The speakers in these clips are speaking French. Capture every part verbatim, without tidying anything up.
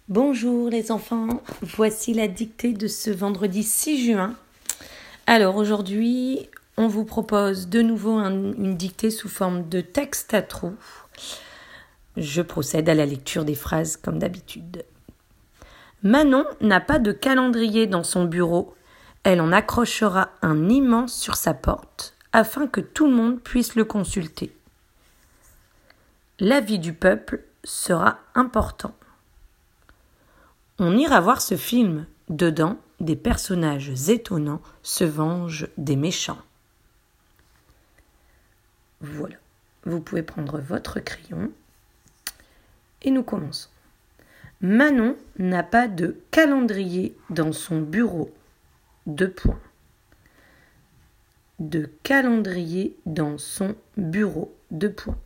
Bonjour les enfants, voici la dictée de ce vendredi six juin. Alors aujourd'hui, on vous propose de nouveau un, une dictée sous forme de texte à trous. Je procède à la lecture des phrases comme d'habitude. Manon n'a pas de calendrier dans son bureau. Elle en accrochera un immense sur sa porte afin que tout le monde puisse le consulter. L'avis du peuple sera important. On ira voir ce film. Dedans, des personnages étonnants se vengent des méchants. Voilà. Vous pouvez prendre votre crayon et nous commençons. Manon n'a pas de calendrier dans son bureau. Deux points. De calendrier dans son bureau. Deux points.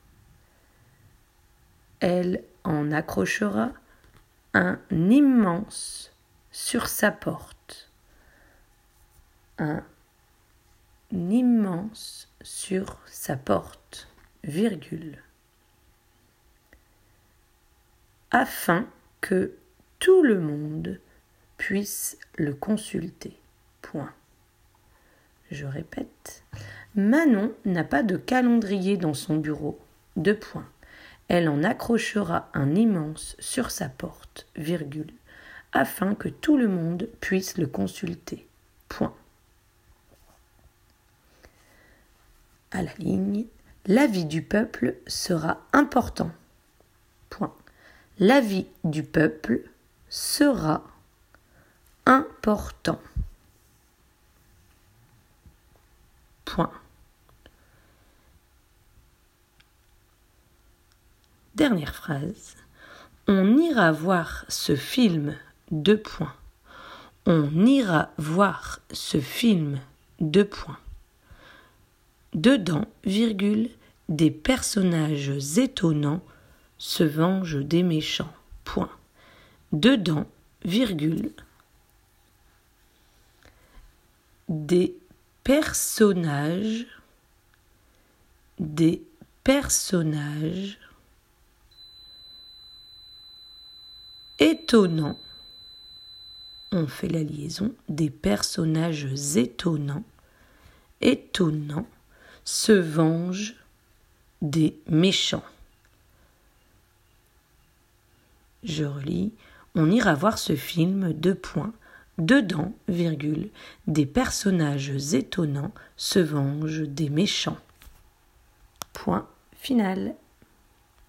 Elle en accrochera un immense sur sa porte. Un immense sur sa porte, virgule. Afin que tout le monde puisse le consulter. Point. Je répète. Manon n'a pas de calendrier dans son bureau. Deux points. Elle en accrochera un immense sur sa porte, virgule, afin que tout le monde puisse le consulter. Point. À la ligne, l'avis du peuple sera important. Point. L'avis du peuple sera important. Point. Dernière phrase. On ira voir ce film, deux points. On ira voir ce film, deux points. Dedans, virgule, des personnages étonnants se vengent des méchants, point. Dedans, virgule, des personnages, des personnages étonnants, on fait la liaison, des personnages étonnants, étonnants, se vengent des méchants. Je relis, on ira voir ce film, deux points, dedans, virgule, des personnages étonnants se vengent des méchants. Point final.